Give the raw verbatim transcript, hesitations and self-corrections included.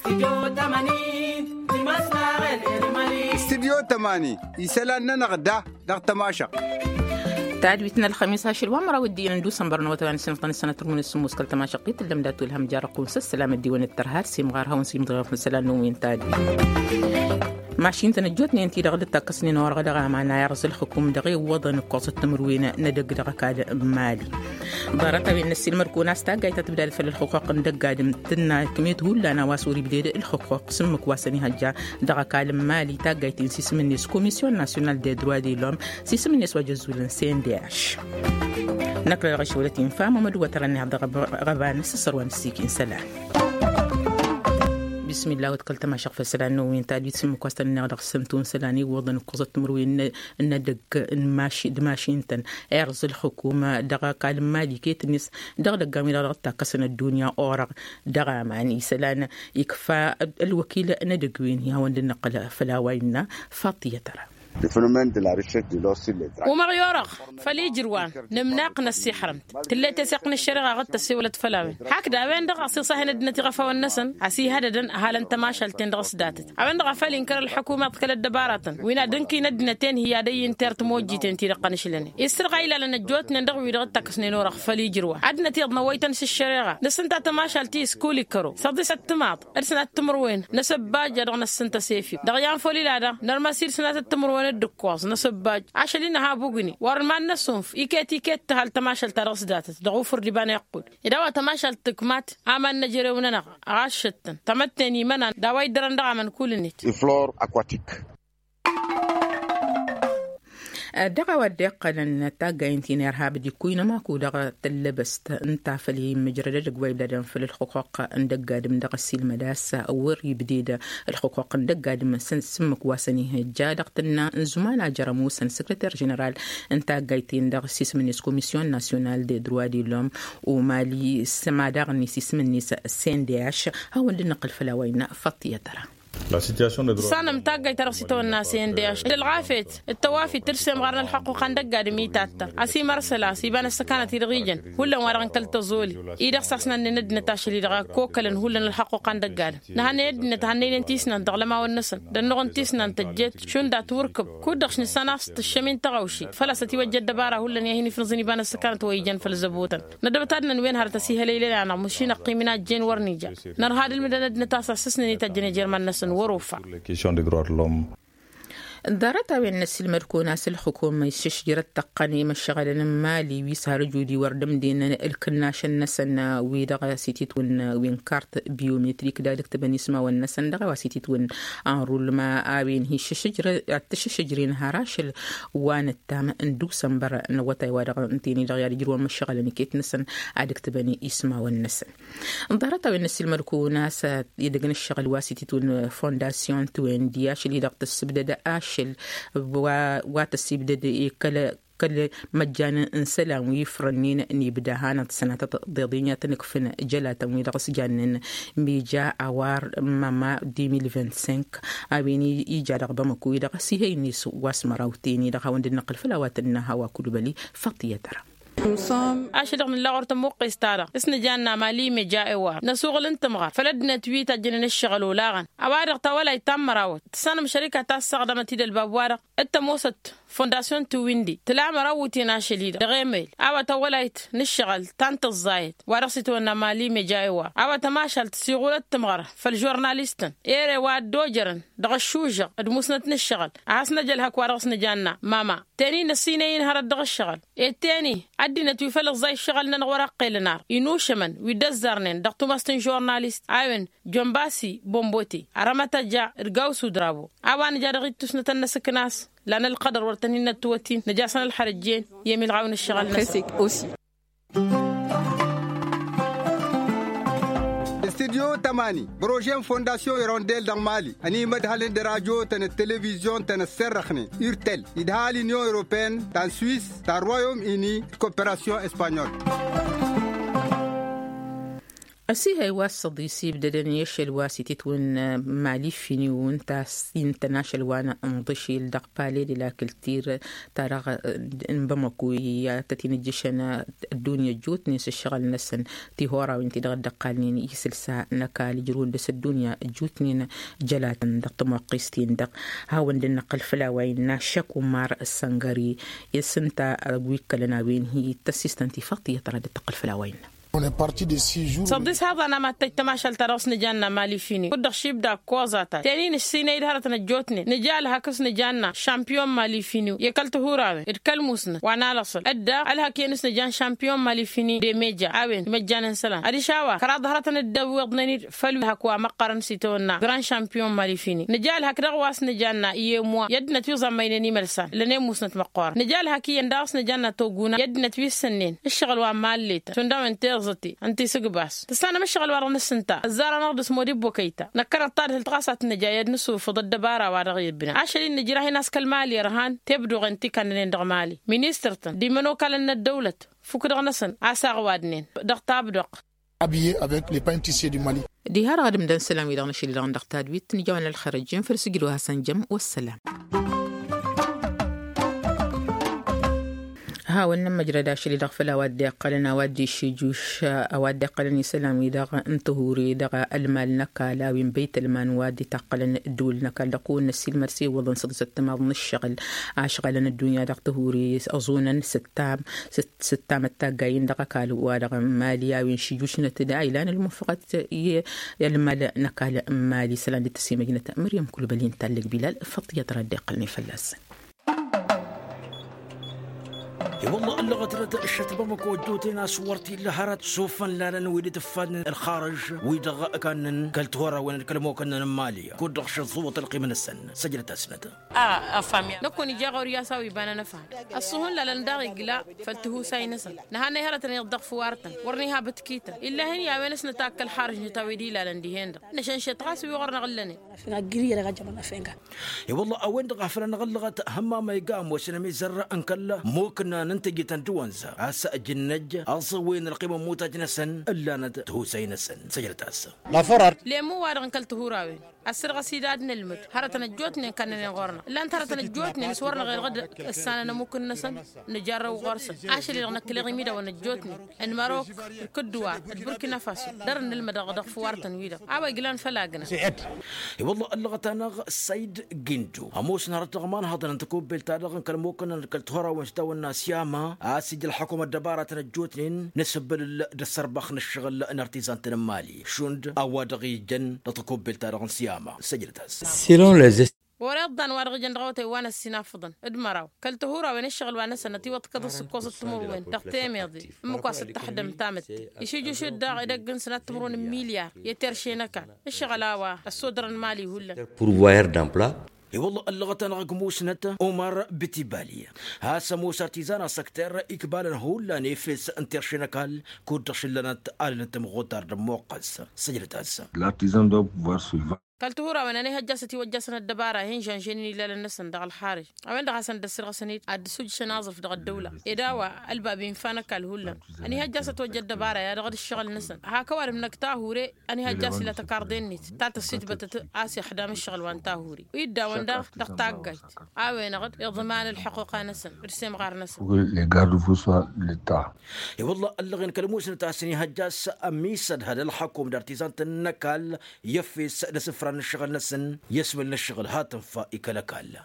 استديو تماني يسألنا نغدا دغ تماشق تعدويتنا الخميس هاشي الوامرة ودينا ندوسن برنوات وان سنة السنة ترمون السموس كل تماشقيت اللي مداتو الهم جارقون سلام الديوان الترهات سيمغارها ونسيم ضغف السلام نوين تادي ماشين تنجوتني انتي دغل التاكسنين ورغدغا معنا يرسل الحكومة دغي وضن قوص التمروين ندق دغا كاد مالي ضارتا بين السي المركوناس تاقاي تتبدا الفل الحقوق ندق قادم تنا كميت هولا نواسوري بديد الحقوق سمك واسني هجا دغا كاد مالي تاقاي تنسي سمنيس كوميسيون ناسيونال دي دروا دي لوم سي سمنيس وجزولن سي ان دي اش نقل الغشولتين فاما مدوة تراني عبد غبان سسروان السيكين سلام بسم الله وتكلت ما شق فسلان وين تادي تسمى كوستن نغدق سنتون سلاني وضن قصة مروين ندق ماشي دماشينتن ارز الحكومة دغا قال مالي كيتنس دغ دغامي دغ تاكسن الدنيا اورغ دغا معني سلان يكفى الوكيل ندقوين هي وند نقل فلاوينا فاطيه ترى ومغيورغ فلي جروان نمناقنا السي حرمت تلي تسقنا الشرغة غد تسي ولد فلاوي هكذا وين دغ أصير صحن دنتي غفا والنسن عسي هذا دن أهل أنت ما شلتين دغس داتت وين دغ فلي إنكر الحكومة كل الدبارات وين دنكي ندنتين هي دي انترت موجي تنتي رقنش لنا يسرق إلى لنا جوت ندغ ويدغ تكسنين ورغ فلي جروان عدنا تيض نويتن سي الشرغة نسنت تما شلتي سكولي كرو صدي ستماط أرسنا التمروين نسباج دغ نسنت سيفي دغ يان فولي لا دغ نرمى سير سنة التمروين الدكواز نسباج عشان ها بوغني ورمان نسونف إيكت إيكت هل تماشل ترقص داتت دغوفر دبان يقول إذا هو تماشل تكمات عمل نجري وننا عاشتن تمتني منا دواي درن دعم من كل نت فلور أكواتيك دغا ودق لن تاغا انتي ارهاب دي كوينا ماكو دغا تلبست انت فلي مجرد دغوي بلادن في الحقوق اندغا دم دغ السيل مداس اور يبديد الحقوق اندغا دم سمك واسني جا دغتنا زمانا جرموس سكرتير جنرال انت غايتين دغ سيسمنيس كوميسيون ناسيونال دي دروا دي لوم ومالي سما دغني سيسمنيس سين دي اش هو اللي نقل فلاوينا فطيه ترى سانا متاقي ترسيتو الناس ينديش الغافت التوافي ترسم غارنا الحقوق عندك قادمي تاتا عسي مرسلا سيبان السكانة الريجن هلا وارغن تلتزولي إذا خصصنا ندنا تاشلي دغا كوكلن هلا الحقوق عندك قاد نهني ندنا تهني نتيسنا دغلما والنسن دنغن تيسنا تجت شون دا توركب كودخش نساناس تشمين تغوشي فلا ستوجد دبارة هلا يهني في نزني بان السكانة ويجن فلزبوتن ندبتادنا وين هرتسيها ليلة أنا مشينا قيمنا جين ورنيجا نر هذا المدن ندنا تاسسنا نتجني جرمان نسن وروفا دارتا بين السي المركوناس الحكومة يشجر التقني مشغل المالي ويسهر جودي وردم دين الكناش النسن ويدغا سيتيت ون وين كارت بيومتريك دالك تبني اسمه والنسن دغا سيتيت ون انرول ما اوين هي شجر التشجرين هراشل وان التام اندو سمبر نوتا ودغا انتيني دغا يجروا مشغل نكيت نسن ادك تبني اسمه والنسن دارتا بين السي المركوناس يدغن الشغل واسيتيت ون فونداسيون توين دياش اللي دغت السبدة اش واتسيب دي كلا كل مجانا انسلام ويفرنين اني بدهانة سنة ضيضينية تنكفن جلا تمويل غسجان ميجا اوار ماما دي ميل فنسنك اويني ايجا رغبا مكوي دغا سيهي نيس واسمراوتيني دغا وند النقل فلاوات انها وكل بلي فطية ترى أشدق من لغرت موقع ستارة إسنا جانا مالي مجاء وار نسوق الانتمغار فلدنا تويتا جنن الشغل ولاغن أوارق طولا يتم راوت تسانم شركة تاسق دمتي دالباب وارق التموسط فونداسيون تويندي تلا مراوتي ناشليد دغيميل أوا تولايت نشغل تانت الزايد ورصيتو أن مالي مجاء وار أوا تماشل تسيغول التمغار فالجورناليستن إيري واد دوجرن دغشوجة ادموسنت نشغل عاسنا جلهك ورصنا جانا ماما تاني نسينين هرد دغشغل التاني عدنا تويفلق زي الشغل نغورق قيلنار ينوشمن ويدزرنن دغتو ماستن جورناليست عاون جنباسي بومبوتي عرمتا جا رقاوسو درابو عوان جا رغيتو سنتن سكناس لأن القدر ورتنين التوتين نجاسنا الحرجين يميل غاون الشغل نسك أوسي استديو تماني بروجين فونداسيون يرونديل دان مالي اني مدهالين دراجو تن التلفزيون تن السرخني يرتل يدهالي نيو اوروبين تان سويس تان رويوم اني كوبراسيون اسبانيول أسيها يواسط يسيب ددن يشل واسيتي تون مالي فيني وانتا انتناشل وانا انضشي الدق بالي لك التير تارغ انبمكو يا تتنجشنا الدنيا جوتني الشغل نسن تيهورا وانتي دغ دقالني يسل سا نكال جرون دس الدنيا جوتني جلات دق موقستين دق هاون دن نقل فلاوين ناشك ومار السنغري يسنتا ويكلنا وين هي تسيستنتي فطية ترى تقل فلاوين. On est parti de six jours. صديس هذا أنا ما تجتمعشل تراس نجانا مالي فيني كده شيب دا كوزاتا تاني نسينا يدهرت نجوتني نجال هكس نجانا شامبيون مالي فيني يكلت هوراوي الكلموسنا وانا لصل أدى على هكينس نجان شامبيون مالي فيني دي ميجا عوين مجانا سلام أدي شاوا كرا ظهرت ندوي ضنيني فلو هكوا مقارن سيتونا جران شامبيون مالي فيني نجال هك رغواس نجانا يموا يدنا توزع مينني مرسان لني موسنا مقار نجال هكي ينداس نجانا توجونا يدنا تويس سنين الشغل وعمال ليتا تندم انت أنتي سقباس تستانا مشغل ورا السنتا الزارة نغدس مودي بوكيتا نكر الطارح التقاصات نجايد نسوف ضد بارا ورغيب بنا عشرين نجراهي ناس كالمالي رهان تبدو غنتي كان نندغ مالي مينيسترتن دي منو كالنا الدولة فكر غنسن عساغ وادنين دق تابدق habillé avec les pains tissés du Mali. دي هار غادم دان سلام يدغ نشيل دغ دق تادويت نجاونا الخرجين فرسجلوها سنجم والسلام. ها ونما مجرى داش اللي دغ فلا ودي قلنا ودي شيجوش أودي قلني سلامي دغ انتهوري دغ المال نكالا وين بيت المال وادي تقلن الدول نكال دقون السيل مرسي وضن صد ستة ضن الشغل عشغلنا الدنيا دغ تهوري أظونا ستام ست ستام التاقاين دغ كالو ودغ ماليا وين شيجوش نتداعي لان المفقات المال نكال مالي سلام دي تسيمة جنة مريم كل بلين تالك بلال فطية ردي قلني فلاس. اي والله اللغة الشتبة مكودوتي ناس صورتي لهرت سوفا لا نويد تفادن الخارج ويدغ كان كالتورا وين الكلمو كان مالية كود رخش صوت القيمة السن سجلت أسنة اه افهمي نكون جاغور ياسا ويبانا نفهم الصهون لا لندغ قلا فلتهو ساينسا نهانا هرت يضغ فوارتا ورنيها بتكيتا الا هن يا وين سنتاك الخارج نتاويدي لا لندي هند نشان شطغاس ويغرنا غلني فينا غري رغا جبنا فينغا اي والله اوين دغ فلان غلغت هما ما يقام وسنمي زر انكلا ممكن ننتجي تنتوانزا عسى الجنج أصوين القيمة موتا جنسن إلا ندهو سينسن سجلت عسى La forêt. ليمو وارغن كلتهو راوين السرغة سيدادنا المد هرتنا جوتني كان نغورنا لا انت هرتنا جوتني نسورنا غير غد السنة ممكن نسن نجارة وغرسة عاشر لغنا كل غميدة ونجوتني ان ماروك الكدوا البركينا فاسو درن المد غدق فوارتن ويدا عوا قلان فلاقنا والله اللغة تناغ السيد جنجو هموس نهرت غمان هذا ننتكوب بالتارغن كان ممكن كالتهورا ونشتاو الناس ياما اسيد الحكومة الدبارة تنجوتني نسب السربخ نشغل نرتيزان تنمالي شوند اوادغي جن نتكوب بالتارغن سياما Selon les ورضان وارغجن روتي وانا السنافضن ادمراو كالتهورا وين الشغل وانا سنتي وتكض السكوز التموين دقتيم يضي مكواس التحدم تامت يشيجو شو الداغ يدقن سنة تمرون مليار يترشينكا الشغلاوا السودر المالي هلا pourvoyeurs d'emploi. اي والله اللغة تنغق موسنة عمر بتبالية ها سموس ارتيزانا سكتر اكبالا هولا نيفيس انترشينكال كودرش لنا تقال انتم غدار موقز سجلت هسا. L'artisan doit pouvoir se vendre. كالتهورا وانا نهي هجاسة وجاسنا الدبارة هين جان جيني لا للنسن دغ الحارج اوين دغ حسن دسر غسنيت عد سوج شنازف دغ الدولة إداوا البا بينفانا كالهولا اني هجاسة وجا الدبارة يا دغ الشغل نسن ها كوار منك تاهوري اني هجاسة لا تكاردينيت تاتا السيت بتت اسي حدام الشغل وان تاهوري ويدا وان دغ دغ تاقايت اوين غد يضمان الحقوق نسن برسيم غار نسن Les garde-fous soient l'État. اي والله اللغين كلموسنة تاسني هجاس اميسد هذا الحكومة دارتيزان تنكال يفيس نسفران الشغل نسن يسمل الشغل هاتنفا إكالكال